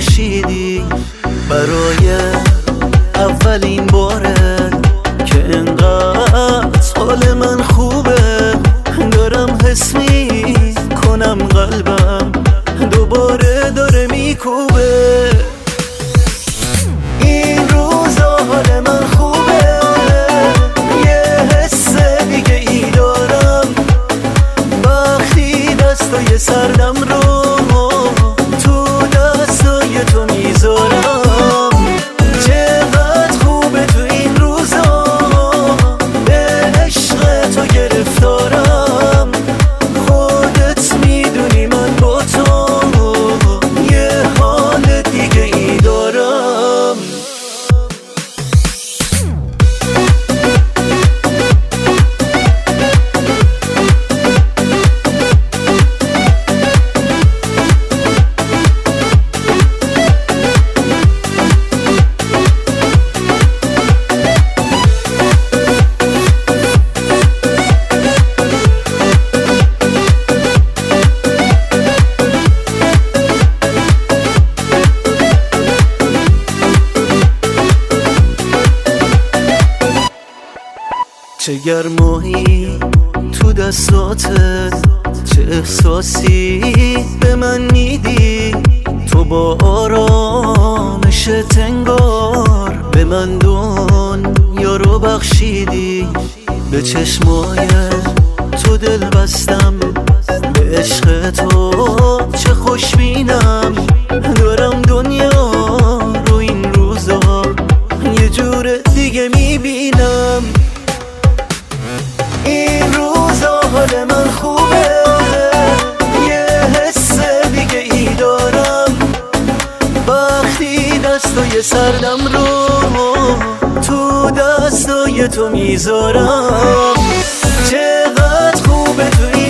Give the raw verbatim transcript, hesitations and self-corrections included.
بخشیدی برای اولین باره که انقدر حال من خوبه. دارم حس می کنم قلبم دوباره داره میکوبه. این روزا حال من خوبه، یه حس دیگه ای دارم وقتی دستای سردم رو تو دستای تو میذارم. چقدر خوبه تو این روزا به عشق تو گرفتارم. خودت میدونی من با تو یه حال دیگه ای دارم. چه گرمایی تو دستاتت، چه احساسی به من میدی. تو با آرامش تنگار به من دنیا رو بخشیدی. به چشمای تو دل بستم، به عشق تو چه خوشبینم. دارم دنیا رو این روزا یه جور دیگه میبینم. این روزا حال من خوبه، یه حس دیگه ای دارم وقتی دستای سردم رو تو دستای تو میذارم. چقدر خوبه تو